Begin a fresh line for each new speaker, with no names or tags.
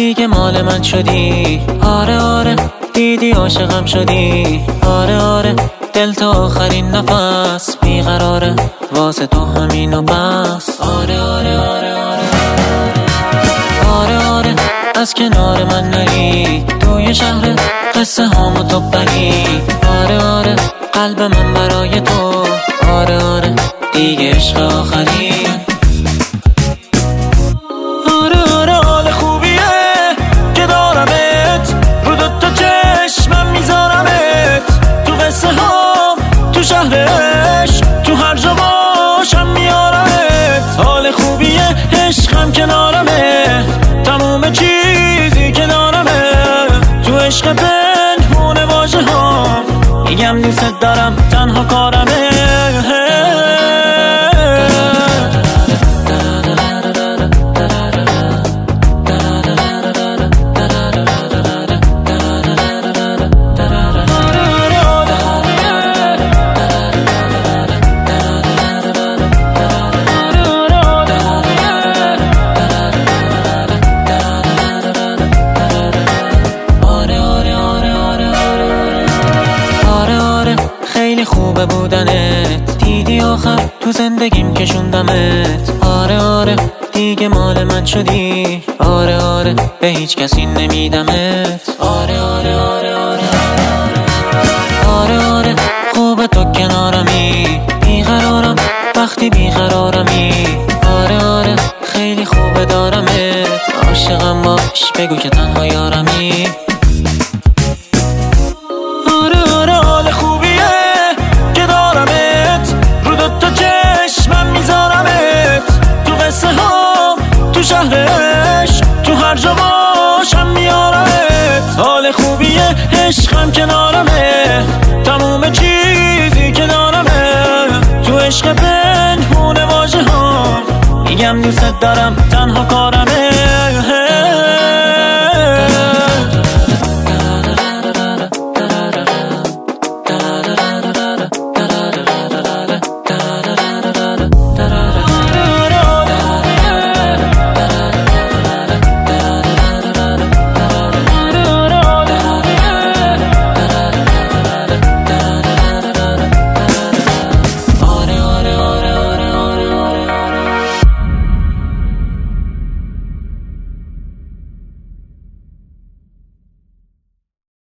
دیگه مال من شدی. آره آره دیدی عاشقم شدی. آره آره دل تا آخرین نفس بیقراره واسه تو همین و بس. آره آره آره آره آره آره از کنار من نری توی شهر قصه هامو تو بری. آره آره قلب من برای تو. آره آره دیگه عشق آخری. آره آره حال خوبیه که دارمت رو دوتا چشمم میذارمت تو قصه ها تو شهرش تو هر جا باشم میارمت. حال خوبیه عشقم کنارمه تموم چیزی که دارمه تو عشق پنهونه واژه ها میگم دوست دارم تنها کارمه. خیلی خوبه بودنت دیدی آخر تو زندگیم کشوندمت. آره آره دیگه مال من شدی. آره آره به هیچ کسی نمیدمت. آره آره آره آره آره آره خوبه تو کنارمی بیقرارم وقتی بیقرارمی. آره آره خیلی خوبه دارمت عاشقم باش بگو که تنها یارمی. تو شهرش تو هر جا باشم میارمت. حال خوبیه عشقم کنارمه تموم چیزی که دارمه تو عشق پنهونه واژه ها میگم دوست دارم تنها کارمه.